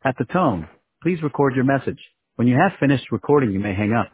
At the tone, please record your message. When you have finished recording, you may hang up.